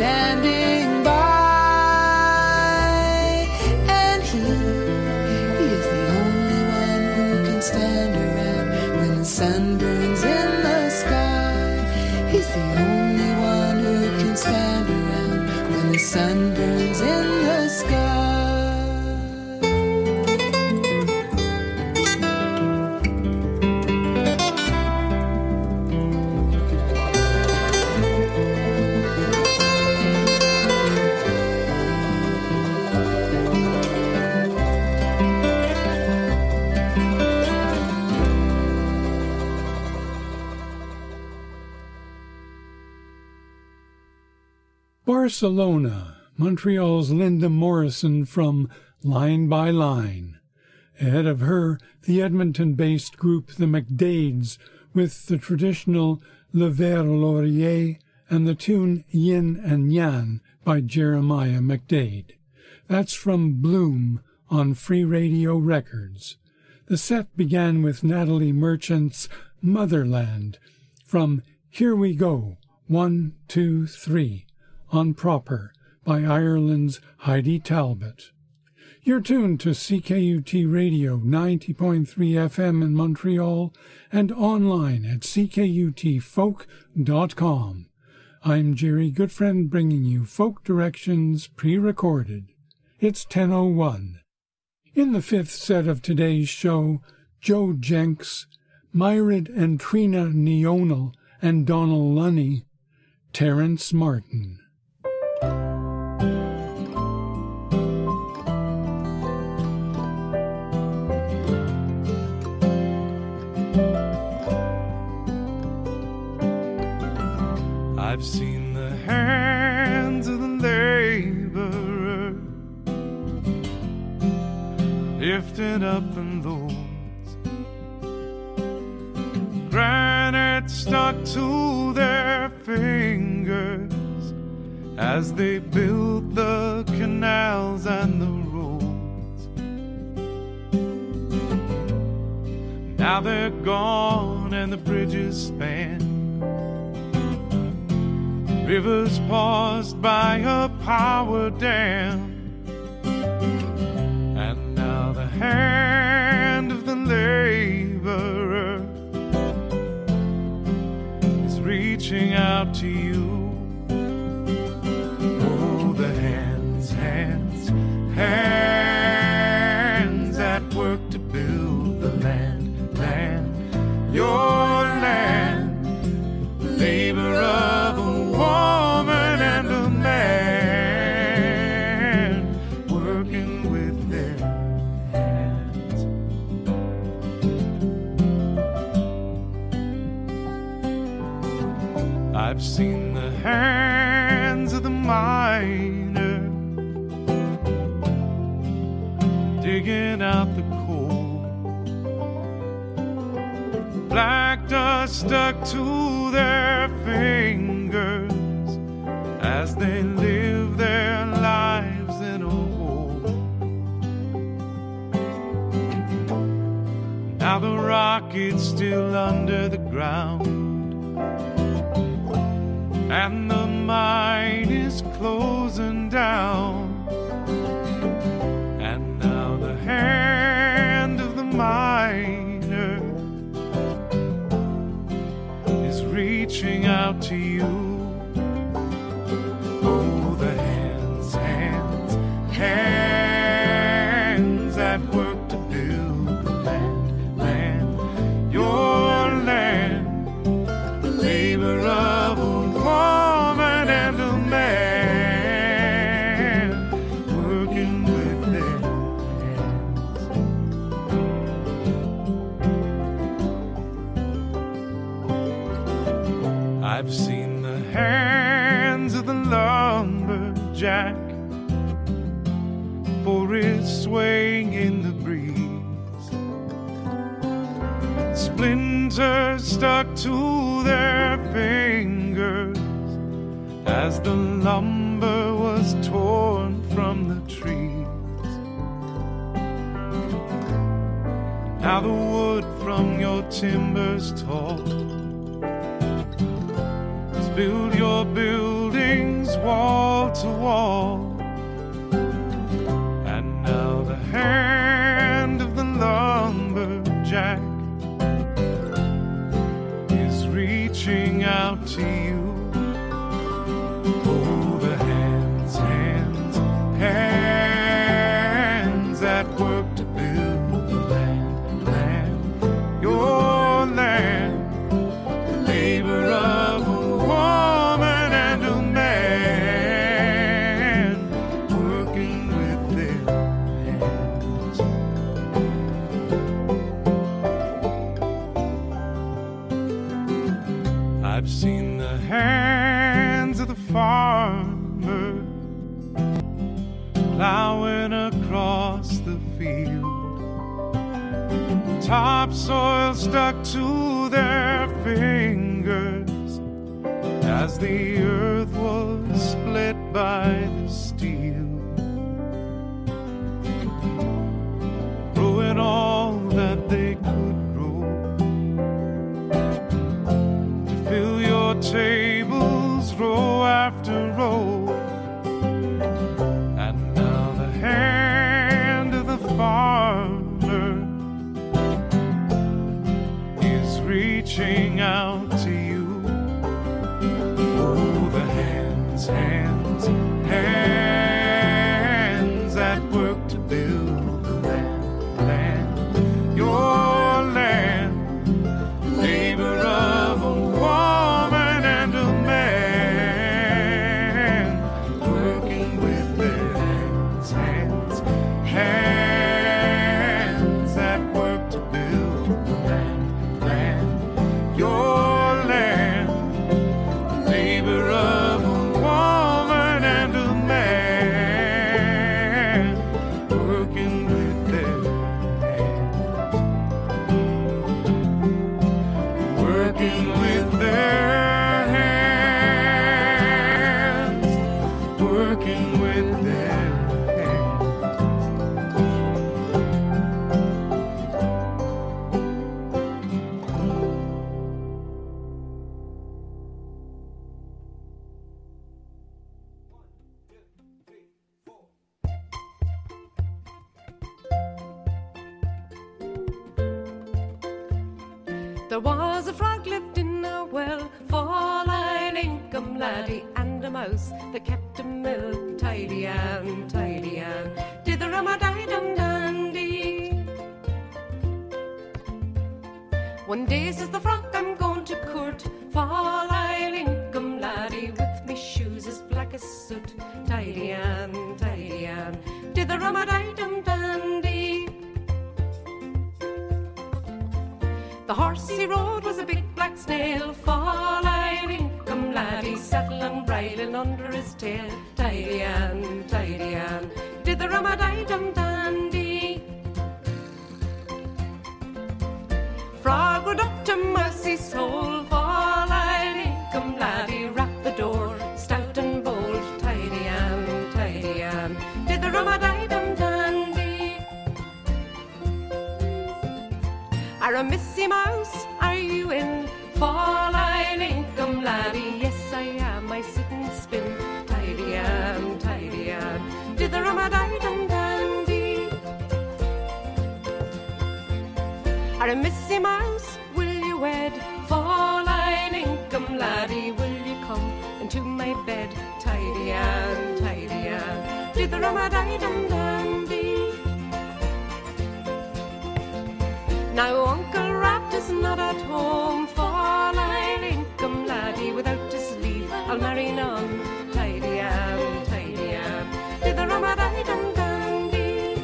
standing by. And he is the only one who can stand around when the sun burns in the sky. He's the only one who can stand around when the sun burns in the sky. Barcelona, Montreal's Linda Morrison from Line by Line. Ahead of her, the Edmonton-based group The McDades with the traditional Le Ver Laurier and the tune Yin and Yang by Jeremiah McDade. That's from Bloom on Free Radio Records. The set began with Natalie Merchant's Motherland from Here We Go, 1, 2, 3, on Proper by Ireland's Heidi Talbot. You're tuned to CKUT Radio 90.3 FM in Montreal and online at ckutfolk.com. I'm Jerry Goodfriend bringing you Folk Directions pre-recorded. It's 10:01. In the fifth set of today's show, Joe Jenks, Myrid and Trina Neonal and Donald Lunny, Terence Martin. I've seen the hands of the laborer lifting up the loads, granite stuck to their fingers as they built the canals and the roads. Now they're gone and the bridges span, rivers paused by a power dam, and now the hand of the laborer is reaching out to you. Oh, the hands, hands, hands at work to build the land, land, your land, the labor of a woman and a man working with their hands. I've seen the hands of the miner digging out the coal, black dust stuck to their fingers as they live their lives in a hole. Now the rocket's still under the ground, and the mine is closing down, and now the hand of the miner is reaching out to you. Oh, the hands, hands, hands at work to build the land, land, your land, the labor of a woman and a man working with their hands. I've seen the hands of the lumberjack, for it's swaying in the breeze, splinters stuck to their fingers as the lumber was torn from the trees. Now the wood from your timbers tall, build your buildings wall to wall. And now the hand of the lumberjack is reaching out to you. Oh, the hands, hands, hands at work to build the land, land, your land. The labor of a woman and a man working with their hands. I've seen the hands of the farmer plowing across the field, topsoil stuck to their fingers as the earth was split by the steel, growing all that they could grow to fill your tables row after row. And now the hand of the farmer is reaching out to you. Oh, the hands, hands, hands at work to build the land, land, your land. Labor of a woman and a man working with their hands, hands, hands at work to build the land, land, your land. Labor of a woman and a man working with their hands, working with their hands, working with their hands. There was a frog lived in a well, four-line income laddie, and a mouse that kept a mill tidy and tidy and did the rum-a-dee-dum-dandy. One day says the frog, I'm going to court, four-line income laddie, with me shoes as black as soot, tidy and did the rum-a-dee-dum-dandy. The horse he rode was a big black snail, four-line income laddie, saddle and bridle under his tail, tidy and did the rum-a-dee-dum-dandy. Frog rode up to Mercy's hole, four-line income laddie, rapped the door, stout and bold, tidy and did the rum-a-dee-dum-dandy. Are a Missy Mouse, are you in? Four-line income laddie, yes I am, I sit and spin, tidy and did the rum-a-dee-dum-dandy. Are a Missy Mouse, will you wed? Four-line income laddie, will you come into my bed, tidy and did the rum-a-dee-dum-dandy. Now Uncle Rat is not at home, four-line income laddie, without his leave I'll marry none, tidy and did the rum-a-dee-dum-dandy.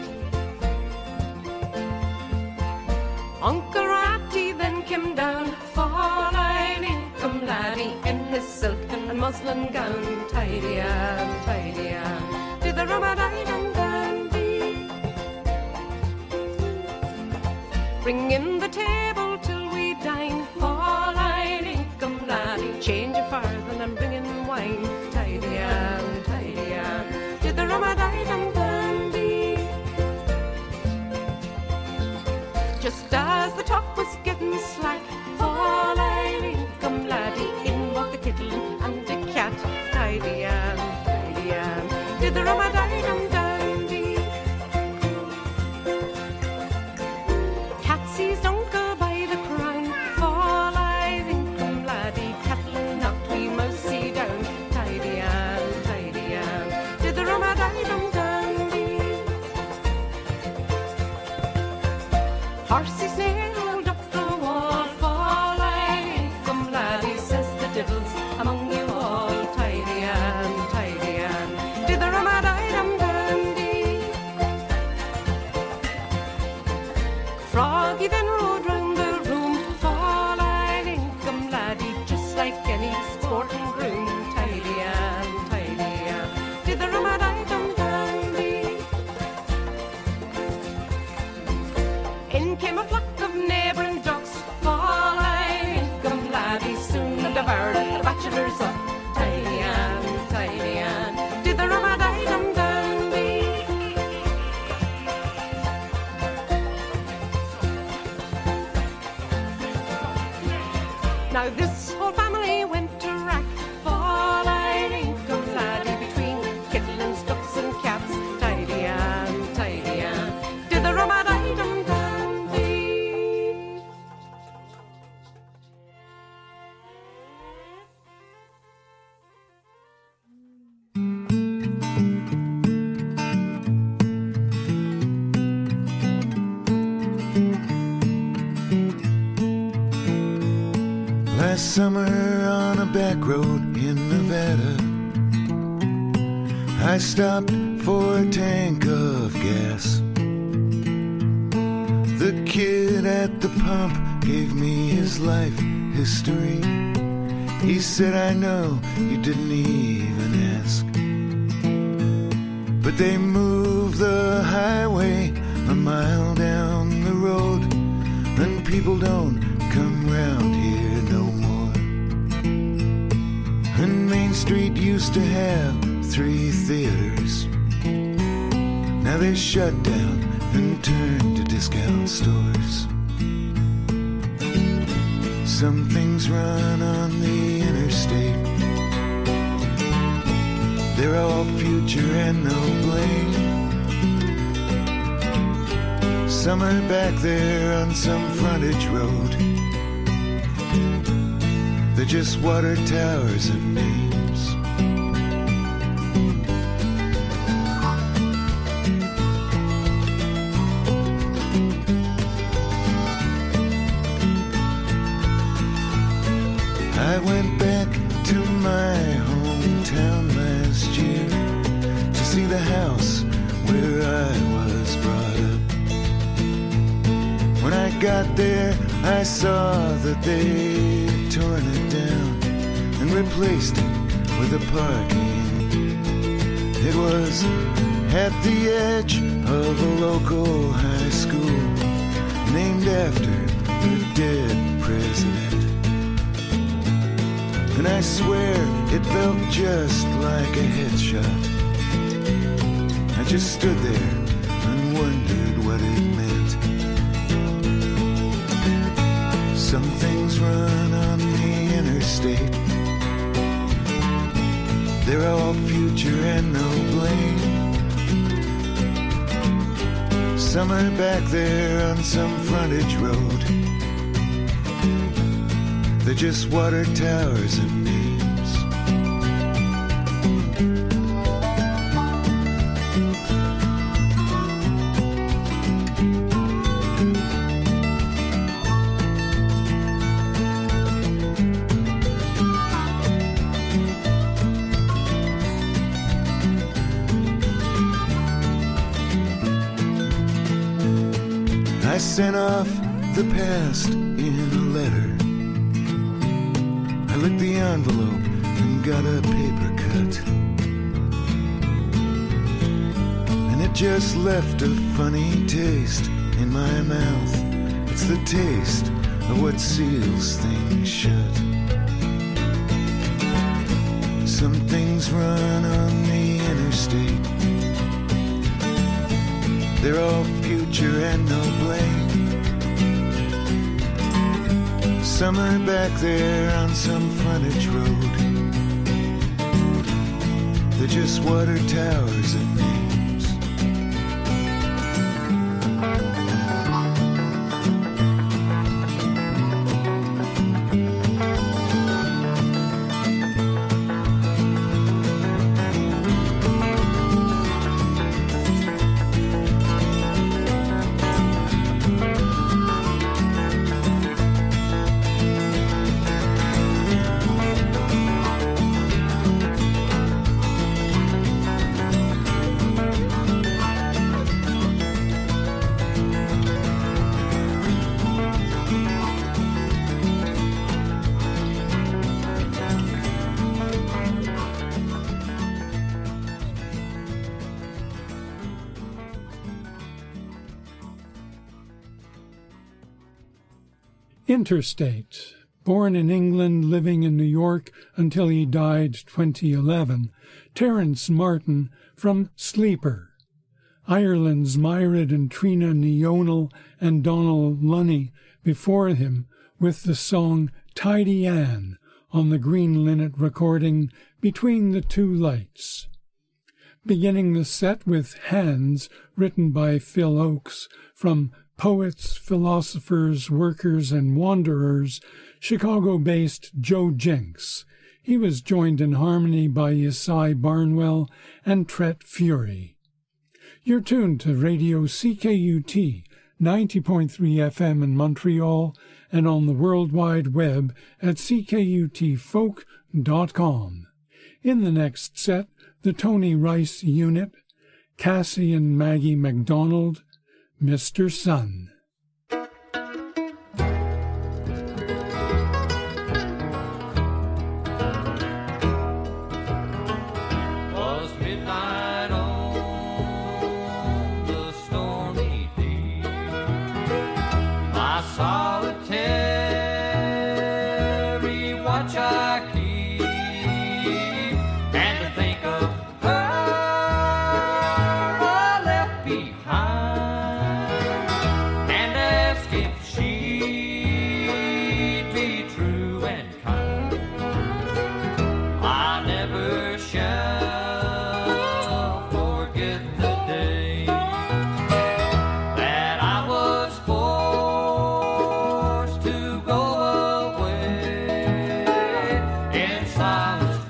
Uncle Ratty then came down, four-line income laddie, in his silk and muslin gown, tidy and did the rum-a-dee-dum-dandy. Bring in the table till we dine, four-line income laddie, change your farthing and bring in wine, tidy and did the rum-a-dee-dum-dandy. Just as the top was getting slack, four-line income laddie, in walked the kitten and the cat, tidy and Horsey's nailed up the wall, fall I come laddie, says the devils among you all. Tidy Ann, dither a dum dandy. Froggy then rode round the room, fall I come laddie, just like any sporting groom. Tidy Ann, dither a dum dandy. In came a flock of neighbouring ducks, fall I come laddie, soon devoured the bachelors up. Tidy Ann, dither a dum dandy. Now this whole family went to rack, fall I come laddie, between kittens, ducks and cats. Tidy Ann, dither a dum dandy. Last summer on a back road in Nevada, I stopped for a tank of gas. The kid at the pump gave me his life history. He said, I know you didn't even ask, but they moved the highway a mile down the road, and people don't come round here no more. And Main Street used to have 3 theaters. Now they shut down and turned to discount stores. Some things run on the interstate. They're all future and no blame. Some are back there on some frontage road. They're just water towers and names. I went back to my hometown last year to see the house where I was brought up. When I got there, I saw that they'd torn it down and replaced it with a parking. It was at the edge of a local high school named after the dead president. And I swear it felt just like a headshot. I just stood there and wondered what it meant. Some things run on the interstate. They're all future and no blame. Some are back there on some frontage road. They're just water towers and names. I sent off the past in a letter. I licked the envelope and got a paper cut. And it just left a funny taste in my mouth. It's the taste of what seals things shut. Some things run on the interstate. They're all future and no blame. Some are back there on some frontage road. They're just water towers and names. Interstate. Born in England, living in New York until he died 2011, Terence Martin from Sleeper. Ireland's Myriad and Trina Neonal and Donald Lunny before him with the song Tidy Ann on the Green Linnet recording Between the Two Lights. Beginning the set with Hands, written by Phil Oakes, from Poets, Philosophers, Workers, and Wanderers, Chicago-based Joe Jenks. He was joined in harmony by Yesai Barnwell and Tret Fury. You're tuned to Radio CKUT, 90.3 FM in Montreal, and on the World Wide Web at ckutfolk.com. In the next set, the Tony Rice Unit, Cassie and Maggie MacDonald, Mr. Sun. Was midnight on the stormy day, my solitary watch I keep, and to think of her I left behind, and ask if she'd be true and kind. I never shall forget the day that I was forced to go away in silence.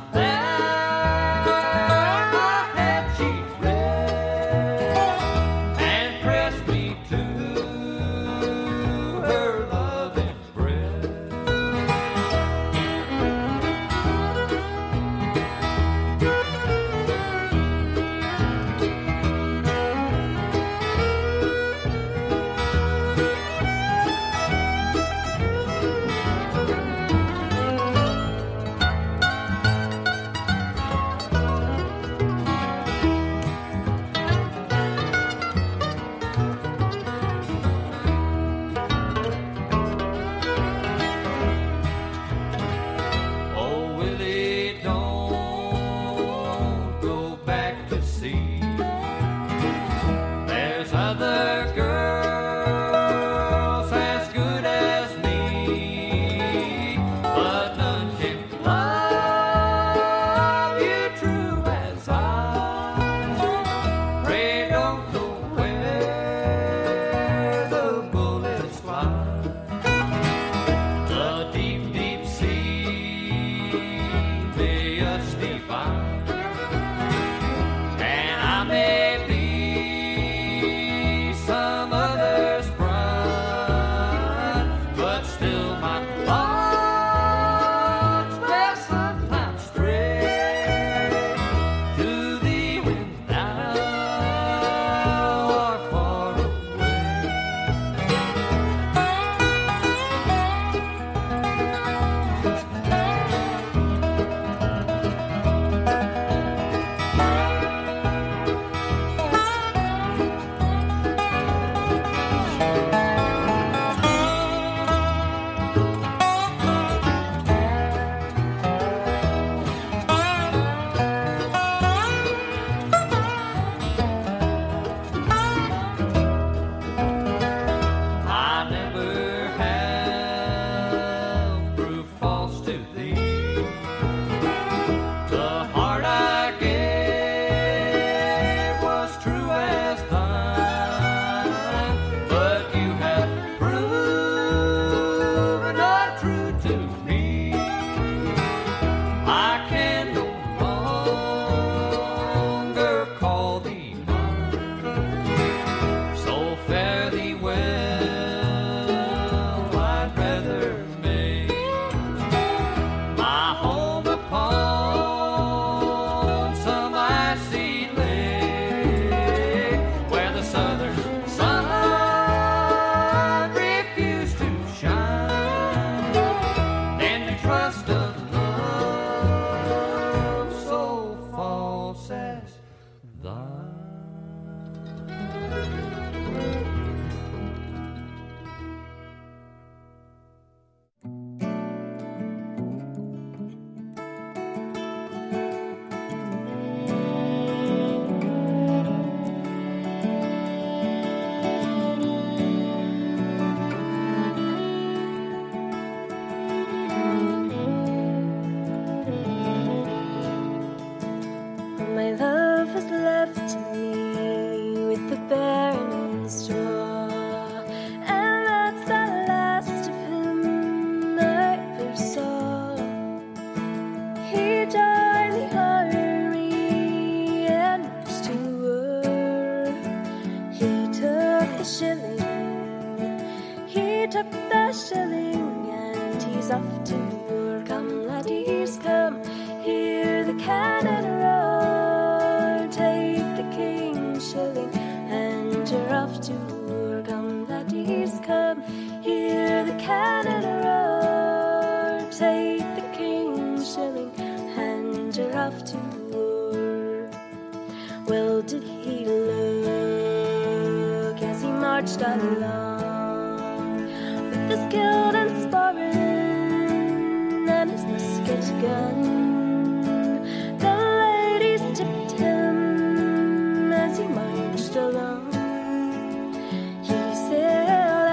That my head she read, and straw, and that's the last of him I ever saw. He joined the army and marched to war. He took the shilling, and he's off to war. Come, laddies, come, hear the cannon roar. Take the king's shilling, and you're off to war. Come, laddies, come, hear the cannon roar. Take the king's shilling, and you're off to war. Well, did he look as he marched along, with his guild and sporran and his musket gun? The ladies tipped him as he marched along. He sailed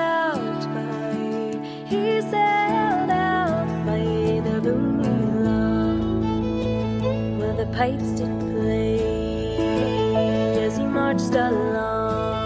out by the booming lawn, where the pipes did play as he marched along.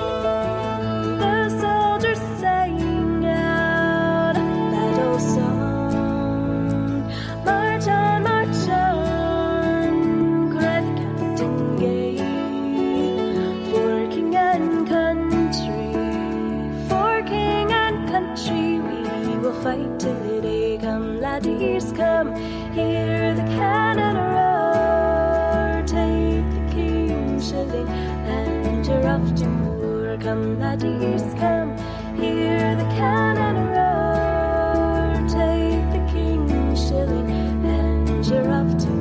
Fight till the day come, laddies, come, hear the cannon roar. Take the king's shilling, and you're off to war. Come, laddies, come, hear the cannon roar. Take the king's shilling, and you're off to war.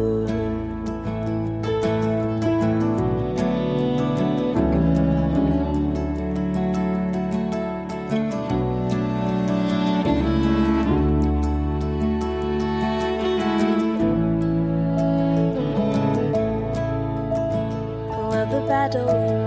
Battle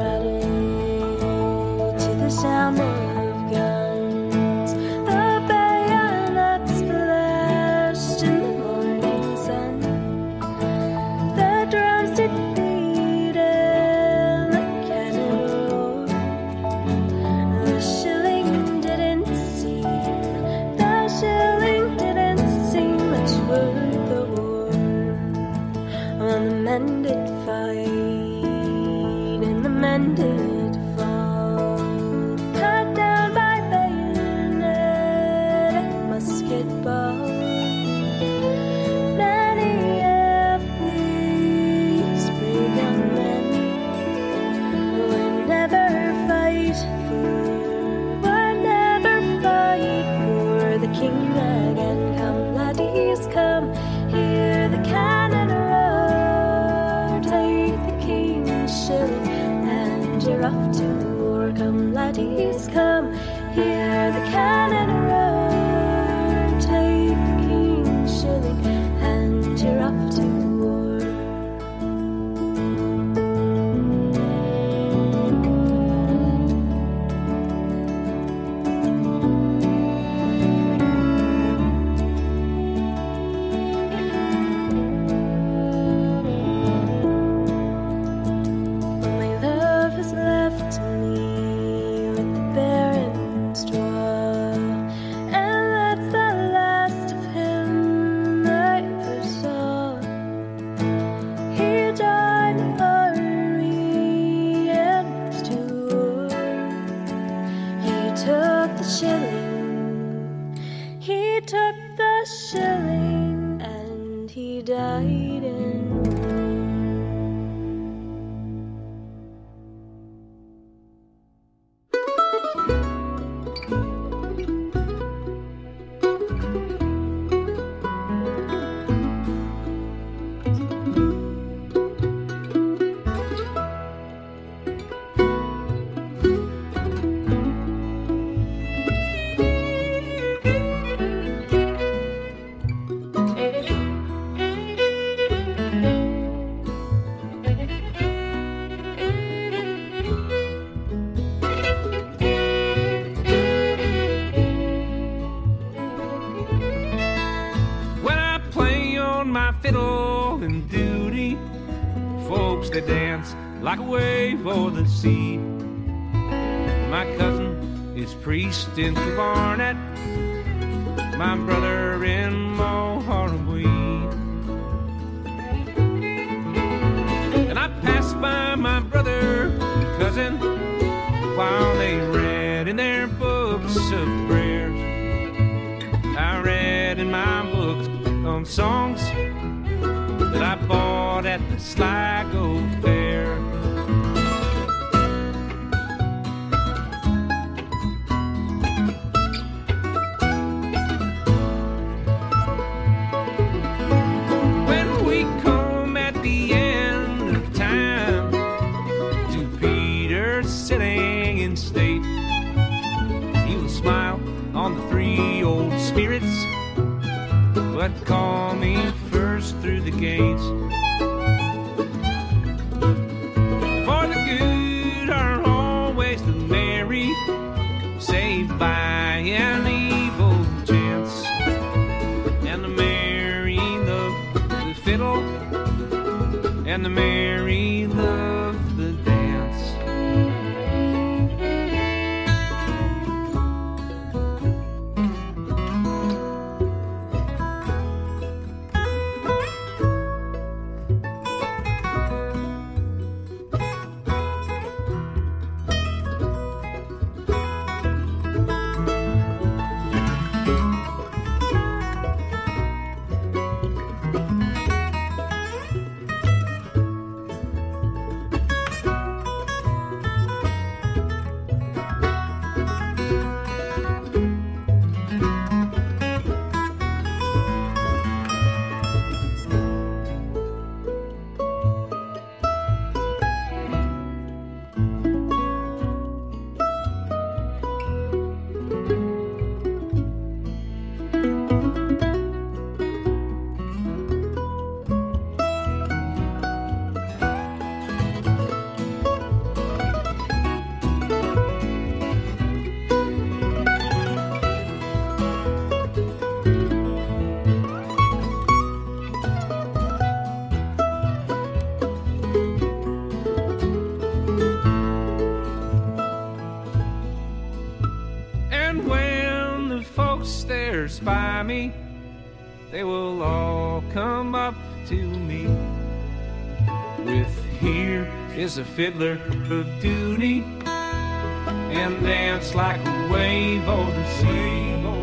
rattled to the sound of guns. The bayonets flashed in the morning sun. The drums did beat and the cannon roared. The shilling didn't seem much worth the war. When the men did fight, men did fall, cut down by bayonet and musket ball. Many of these brave young men would never fight for the king again. Come, laddies, come, hear the cannon roar. Take the king's shilling, you're off to war. Come, laddies, come, hear the cannon roar. Take the king's shilling, and you're off to war. He took the shilling, and he died in fiddle and duty. Folks, they dance like a wave over the sea. My cousin is priest in Barnett, my brother in Moharweed. And I passed by my brother and cousin while they read in their books of prayers. I read in my books of songs that I bought at the Sligo Fair. When we come at the end of time to Peter sitting in state, he will smile on the three old spirits, but call me first through the gates. For the good are always the merry, saved by an evil chance. And the merry love the fiddle, and the merry love the dance. And when the folks there spy me, they will all come up to me with, "Here is a fiddler of duty," and dance like a wave over the sea.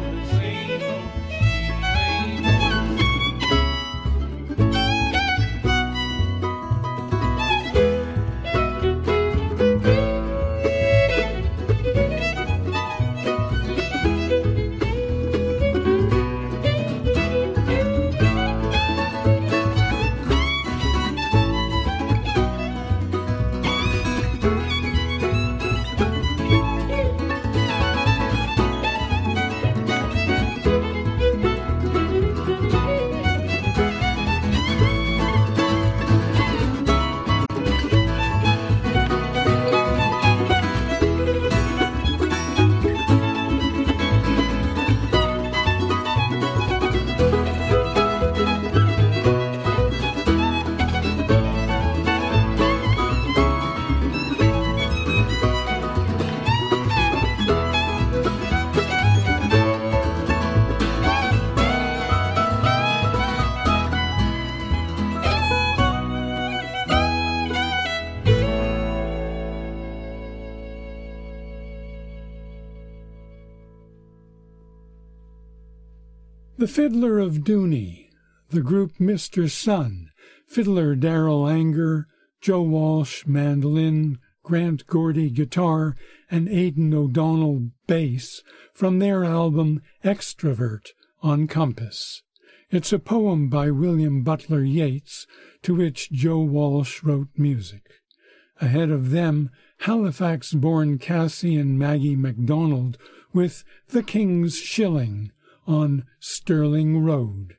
The Fiddler of Dooney, the group Mr. Sun, fiddler Darrell Anger, Joe Walsh, mandolin, Grant Gordy, guitar, and Aidan O'Donnell, bass, from their album Extrovert on Compass. It's a poem by William Butler Yeats, to which Joe Walsh wrote music. Ahead of them, Halifax-born Cassie and Maggie MacDonald with The King's Shilling on Stirling Road.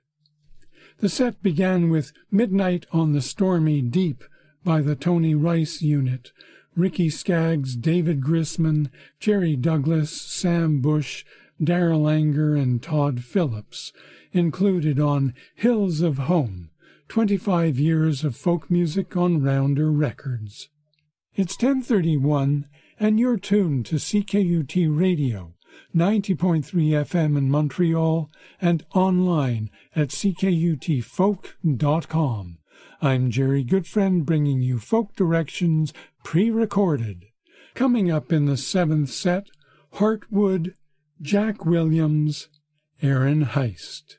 The set began with Midnight on the Stormy Deep by the Tony Rice Unit, Ricky Skaggs, David Grisman, Jerry Douglas, Sam Bush, Darrell Anger, and Todd Phillips, included on Hills of Home, 25 years of folk music on Rounder Records. It's 10:31, and you're tuned to CKUT Radio, 90.3 FM in Montreal, and online at ckutfolk.com. I'm Jerry Goodfriend, bringing you folk directions pre-recorded. Coming up in the seventh set, Heartwood, Jack Williams, Aaron Heist.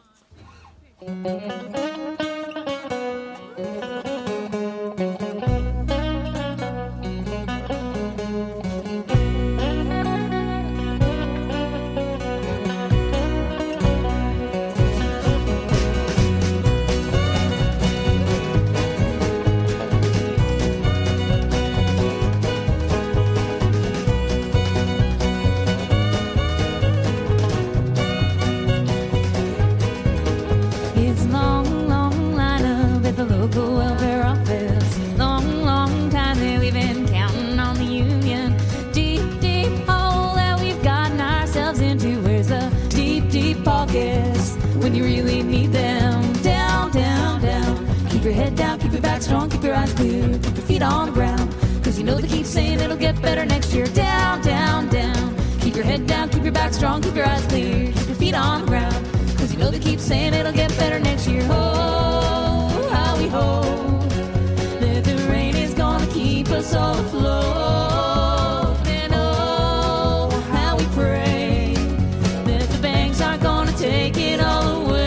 When you really need them. Down, down, down. Keep your head down, keep your back strong, keep your eyes clear, keep your feet on the ground, cause you know they keep saying it'll get better next year. Down, down, down. Keep your head down, keep your back strong, keep your eyes clear, keep your feet on the ground, cause you know they keep saying it'll get better next year. Oh, how we hope that the rain is gonna keep us all afloat. And oh, how we pray that the banks aren't gonna take it all away.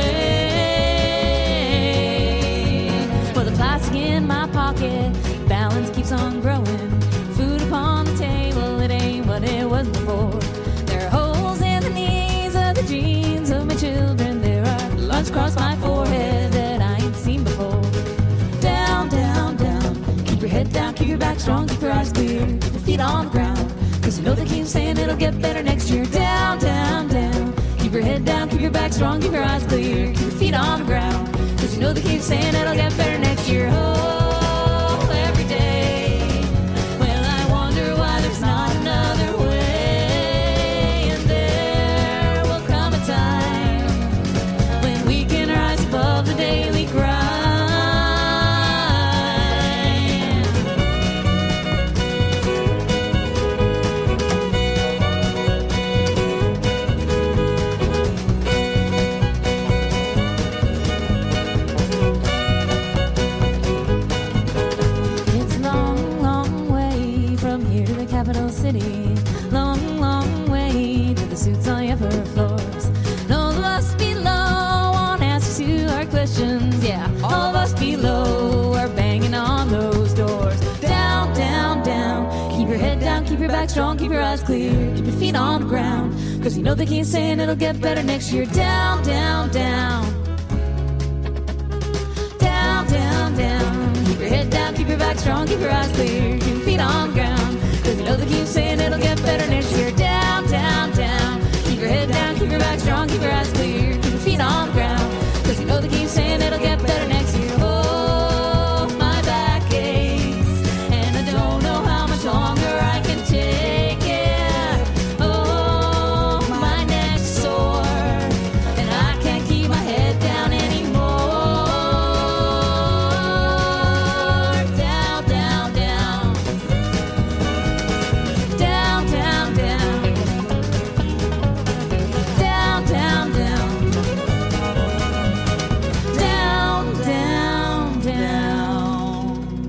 For the plastic in my pocket, balance keeps on growing. Food upon the table, it ain't what it was before. There are holes in the knees of the jeans of my children. There are lumps across my forehead that I ain't seen before. Down, down, down. Keep your head down, keep your back strong, keep your eyes clear, keep your feet on the ground, cause you know they keep saying it'll get better next year. Down, down, down. Keep your head down, keep your back strong, keep your eyes clear, keep your feet on the ground, cause you know they keep saying it'll get better next year. Oh, every day. Well, I wonder why there's not another way. And there will come a time when we can rise above the daily grind. City, long, long way to the suits on the upper floors. And all of us below want answers to our questions. Yeah, all of us below are banging on those doors. Down, down, down. Keep your head down, keep your back strong, keep your eyes clear, keep your feet on the ground, cause you know they keep saying it'll get better next year. Down, down, down. Down, down, down. Keep your head down, keep your back strong, keep your eyes clear, keep your feet on the ground, cause you know they keep saying it'll get better next year. Down, down, down. Keep your head down, keep your back strong, keep your eyes clear, keep your feet on the ground, cause you know they keep saying it'll get better next year. Oh, my back aches, and I don't know how much longer I can take it. Oh, my neck's sore, and I can't keep my head down anymore. Down, down, down. Down, down, down. Down, down, down. Down, down, down.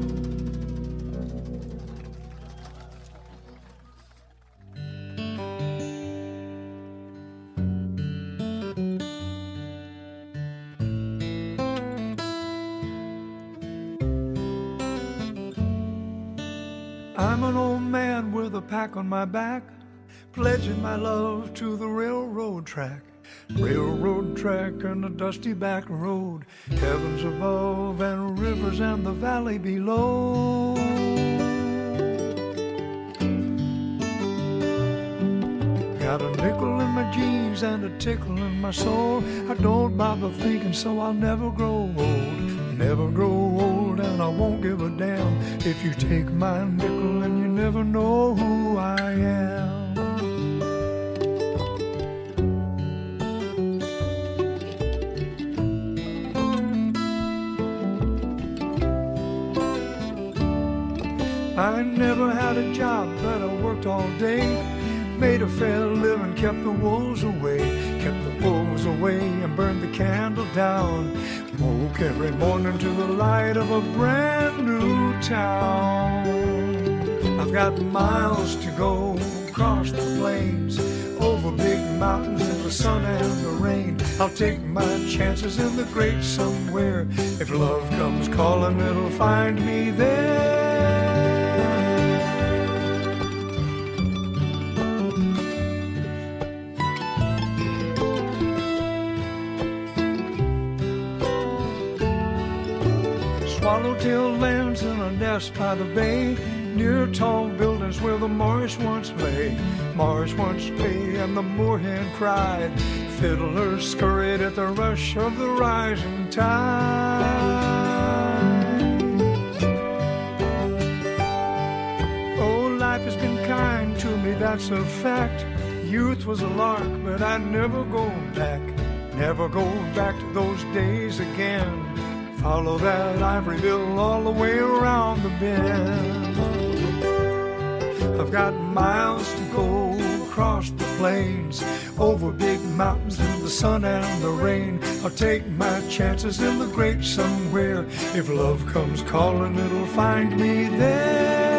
I'm an old man with a pack on my back, pledging my love to the railroad track. Railroad track and a dusty back road, heavens above and rivers and the valley below. Got a nickel in my jeans and a tickle in my soul. I don't bother thinking, so I'll never grow old. Never grow old, and I won't give a damn if you take my nickel and you never know who I am. I never had a job, but I day. Made a fair living, kept the wolves away, and burned the candle down. Woke every morning to the light of a brand new town. I've got miles to go across the plains, over big mountains in the sun and the rain. I'll take my chances in the great somewhere. If love comes calling, it'll find me there. Swallowtail lands in a nest by the bay, near tall buildings where the marsh once lay. Marsh once lay and the moorhen cried. Fiddlers scurried at the rush of the rising tide. Oh, life has been kind to me, that's a fact. Youth was a lark, but I'd never go back. Never go back to those days again. Follow that ivory bill all the way around the bend. I've got miles to go across the plains, over big mountains in the sun and the rain. I'll take my chances in the great somewhere. If love comes calling, it'll find me there.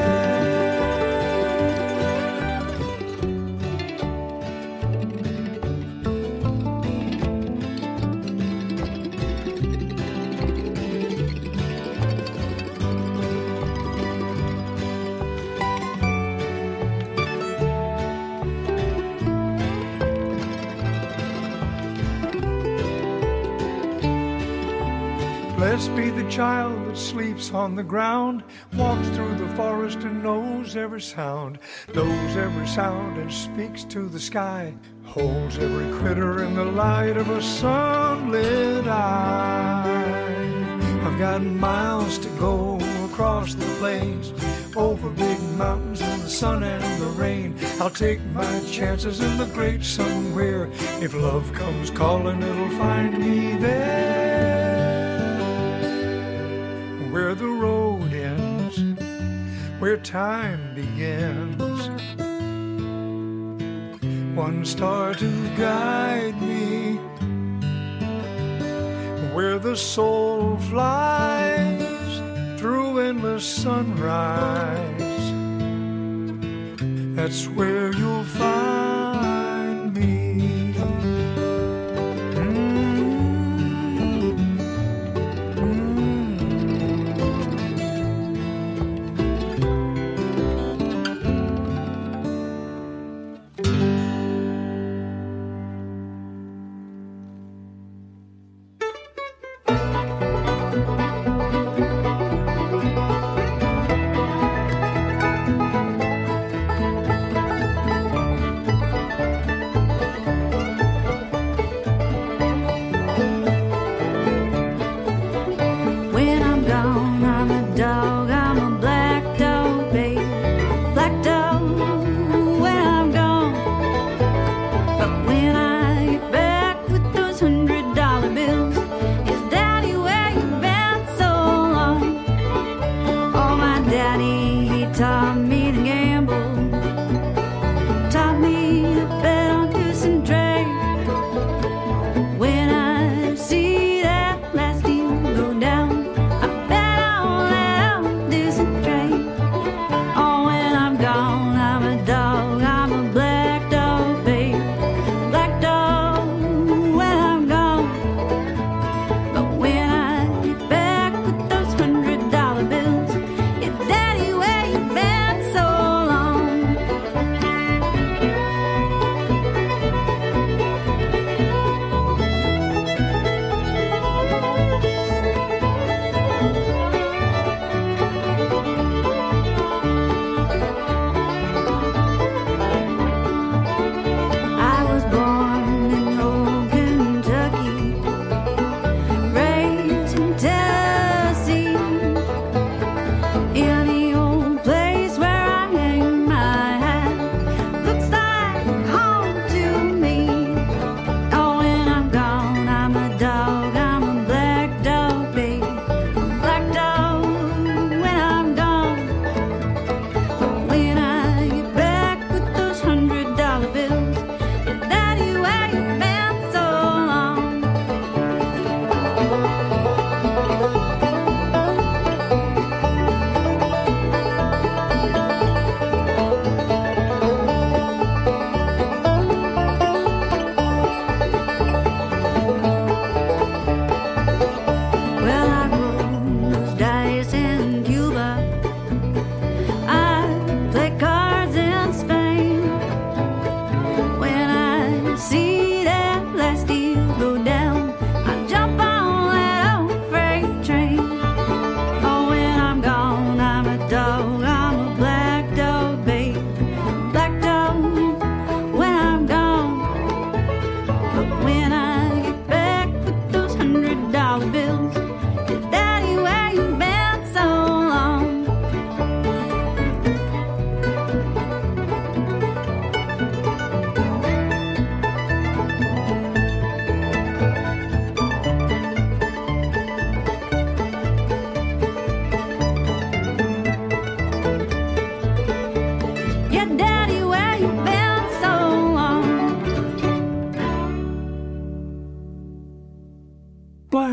Blessed be the child that sleeps on the ground, walks through the forest and knows every sound, and speaks to the sky, holds every critter in the light of a sunlit eye. I've got miles to go across the plains, over big mountains in the sun and the rain. I'll take my chances in the great somewhere. If love comes calling, it'll find me there. Where the road ends, where time begins, one star to guide me. Where the soul flies through endless sunrise, that's where you'll find me.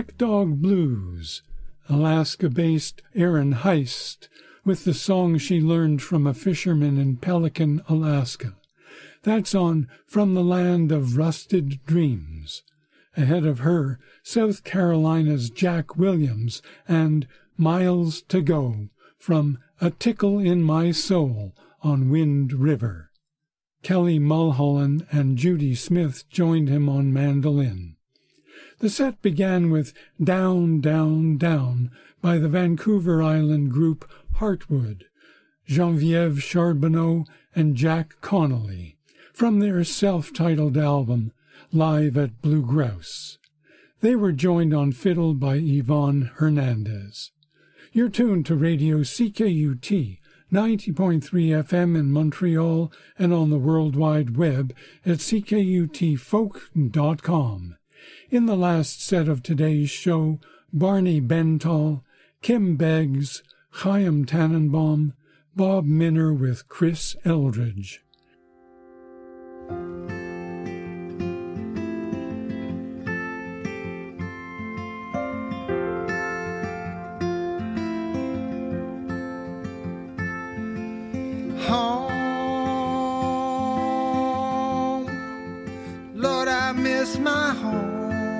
Black Dog Blues, Alaska-based Erin Heist, with the song she learned from a fisherman in Pelican, Alaska. That's on From the Land of Rusted Dreams. Ahead of her, South Carolina's Jack Williams and Miles to Go from A Tickle in My Soul on Wind River. Kelly Mulholland and Judy Smith joined him on mandolin. The set began with Down, Down, Down by the Vancouver Island group Heartwood, Geneviève Charbonneau and Jack Connolly, from their self-titled album Live at Blue Grouse. They were joined on fiddle by Yvonne Hernandez. You're tuned to Radio CKUT, 90.3 FM in Montreal and on the World Wide Web at ckutfolk.com. In the last set of today's show, Barney Bentall, Kim Beggs, Chaim Tannenbaum, Bob Minner with Chris Eldridge. Home, Lord, I miss my home.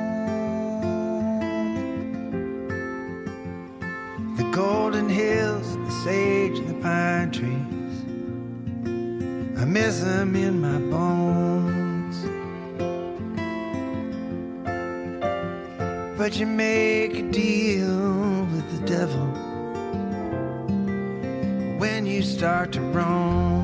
The golden hills, the sage and the pine trees, I miss them in my bones. But you make a deal with the devil when you start to roam.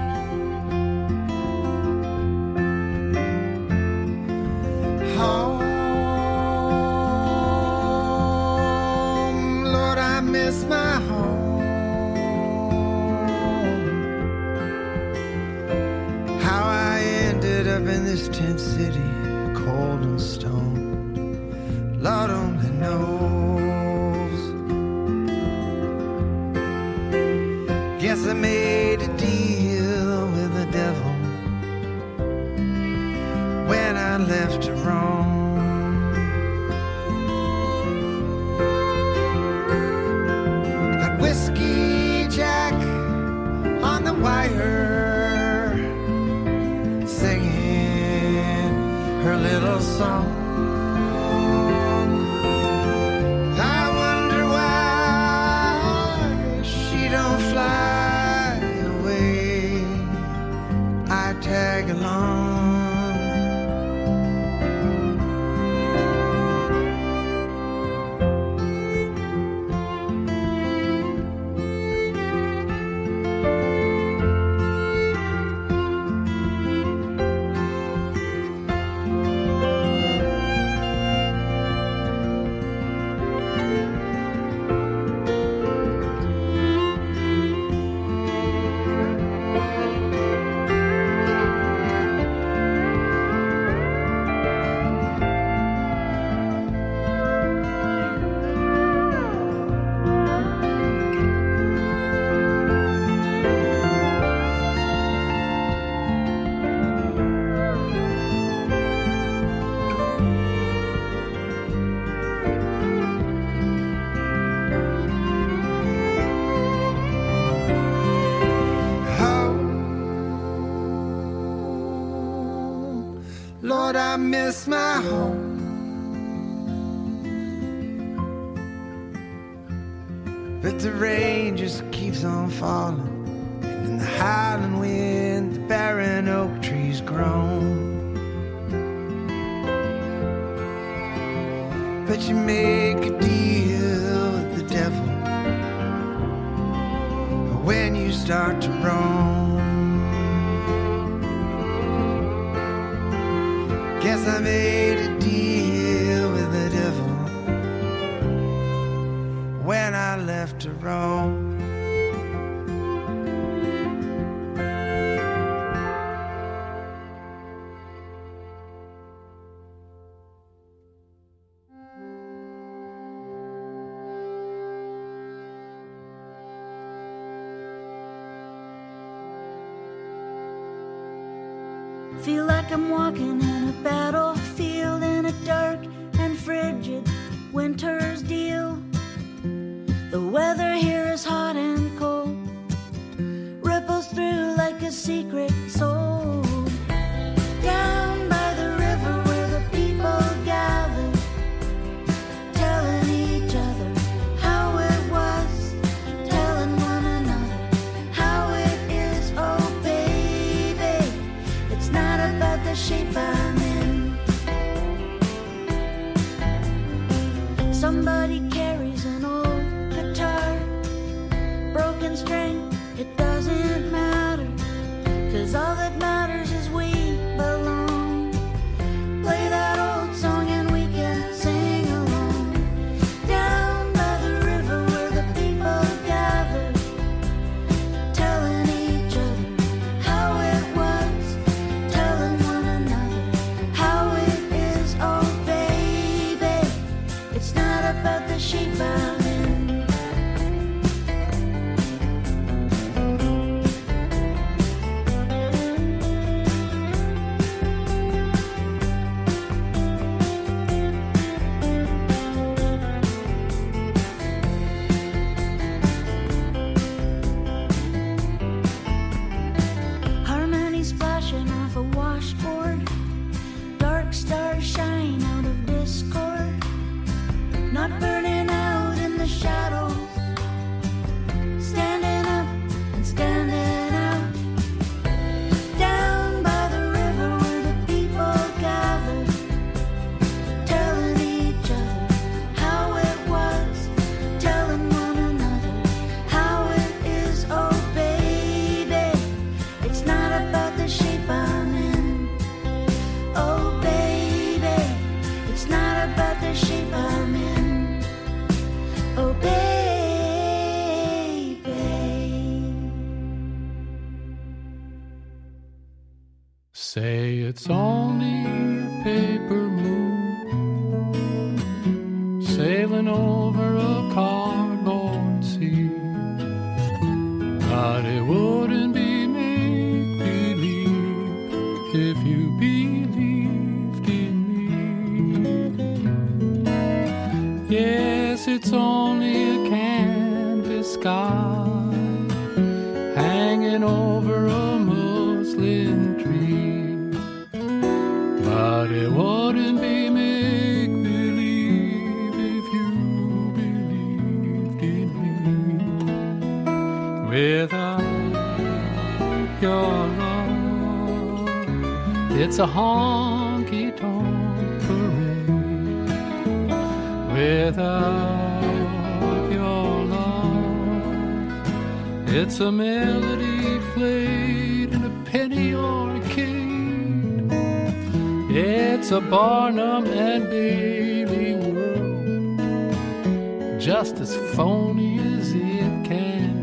Home, Lord, I miss my home. How I ended up in this tent city, cold and stone, Lord only knows. Guess I made a deal with the devil when I left to roam. That whiskey jack on the wire, singing her little song. I wonder why she don't fly away. I tag along. Lord, I miss my home. But the rain just keeps on falling, and in the howling wind, the barren oak trees groan. But you make a deal with the devil when you start to roam. Guess I made a deal with the devil when I left to roam. Feel like I'm walking in a battlefield in a dark and frigid winter's deal. The weather here is hot and cold, ripples through like a secret soul. Down by the river where the people gather, telling each other how it was, telling one another how it is. Oh baby, it's not about the shape I'm in. Somebody carries an old guitar, broken string, it doesn't matter, 'cause all that matters is we belong. Play that old song and we can sing along. Down by the river where the people gather, telling each other how it was, telling one another how it is. Oh baby, it's not about the shape I'm in. Harmony splashing off a washboard, dark stars shine out of discord, not burning out in the shadows, standing up and standing out. Down by the river where the people gather, telling each other how it was, telling one another how it is. Oh baby, it's not about the shape I'm in. Oh baby, it's not about the shape I'm in. Oh baby. Say it's only a paper moon sailing over a cardboard sea, but it wouldn't be make-believe if you believed in me. Yes, it's only a canvas sky hanging over a muslin tree, but it wouldn't be make-believe if you believed in me. Without your love, it's a honky-tonk parade. Without your love, it's a melody played in a penny arcade. It's a Barnum and Bailey world, just as phony as it can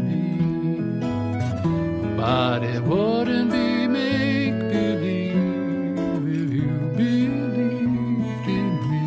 be, but it wouldn't be make-believe if you believed in me.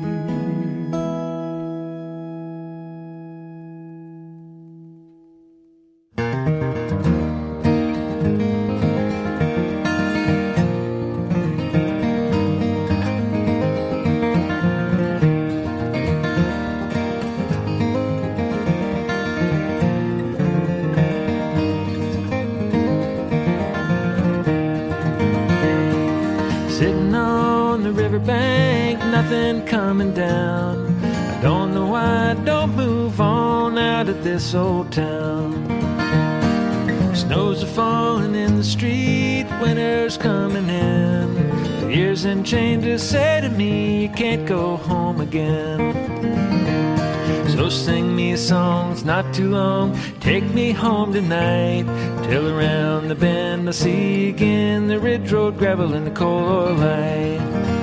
Sitting on the riverbank, nothing coming down. I don't know why I don't move on out of this old town. Snows are falling in the street, winter's coming in. The years and changes say to me, you can't go home again. So sing me songs not too long, take me home tonight, till around the bend I'll see again the ridge road gravel and the coal oil light.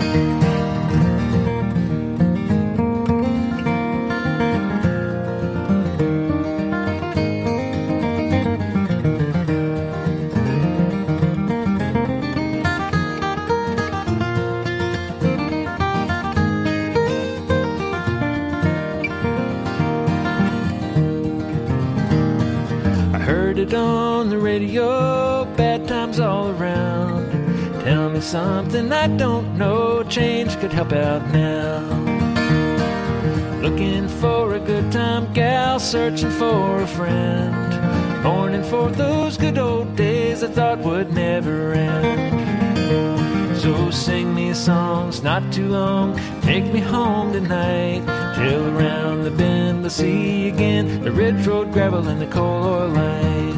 It on the radio, bad times all around. Tell me something I don't know, change could help out now. looking for a good time gal, searching for a friend, mourning for those good old days I thought would never end. So sing me songs not too long, take me home tonight, till around the bend I'll see you again, the ridge road gravel and the coal oil light.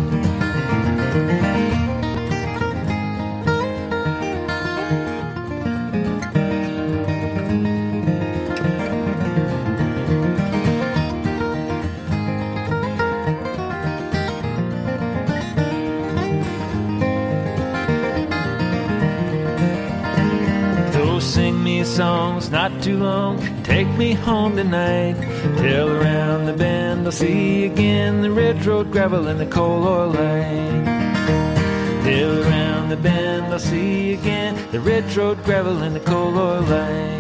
Songs not too long, take me home tonight, till around the bend I'll see you again, the ridge road gravel and the coal oil light. Till around the bend I'll see you again, the ridge road gravel and the coal oil light.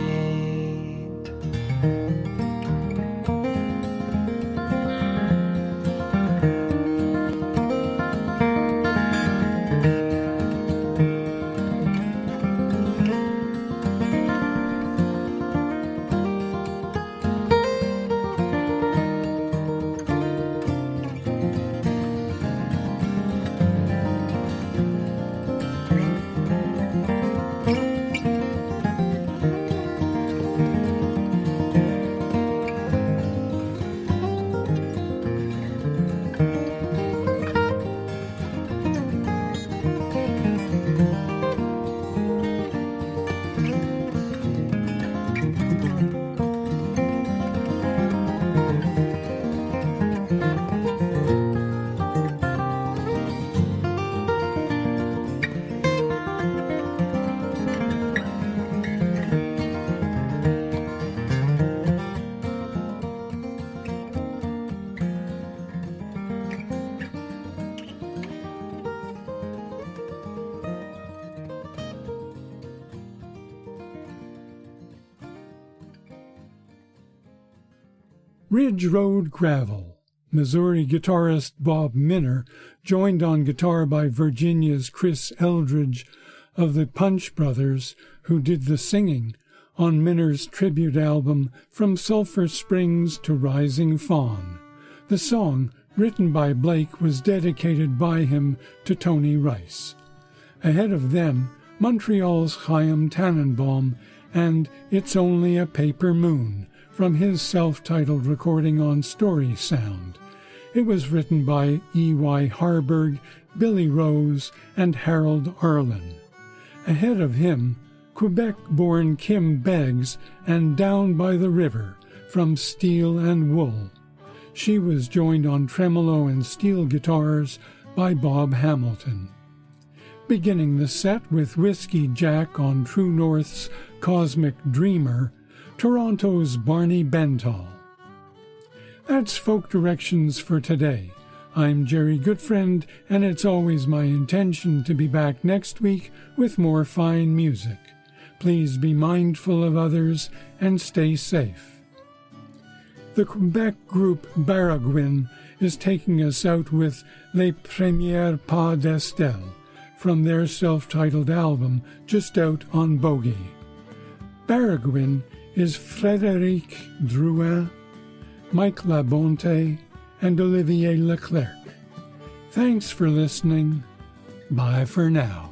Ridge Road Gravel. Missouri guitarist Bob Minner, joined on guitar by Virginia's Chris Eldridge of the Punch Brothers, who did the singing on Minner's tribute album From Sulphur Springs to Rising Fawn. The song, written by Blake, was dedicated by him to Tony Rice. Ahead of them, Montreal's Chaim Tannenbaum and It's Only a Paper Moon, from his self-titled recording on Story Sound. It was written by E.Y. Harburg, Billy Rose, and Harold Arlen. Ahead of him, Quebec-born Kim Beggs and Down by the River, from Steel and Wool. She was joined on tremolo and steel guitars by Bob Hamilton. Beginning the set with Whiskey Jack on True North's Cosmic Dreamer, Toronto's Barney Bentall. That's Folk Directions for today. I'm Jerry Goodfriend, and it's always my intention to be back next week with more fine music. Please be mindful of others and stay safe. The Quebec group Baragouin is taking us out with Les Premiers Pas d'Estelle from their self-titled album just out on Bogey. Baragouin is Frédéric Drouin, Mike Labonte, and Olivier Leclerc. Thanks for listening. Bye for now.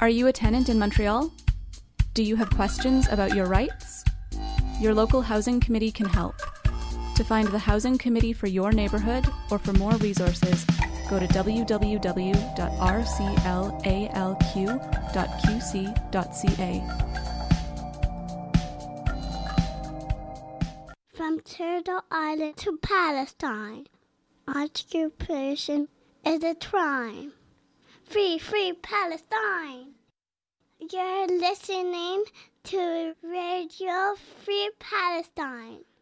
Are you a tenant in Montreal? Do you have questions about your rights? Your local housing committee can help. To find the housing committee for your neighborhood or for more resources, go to www.rclalq.qc.ca. From Turtle Island to Palestine, occupation is a crime. Free, free Palestine! You're listening to Radio Free Palestine.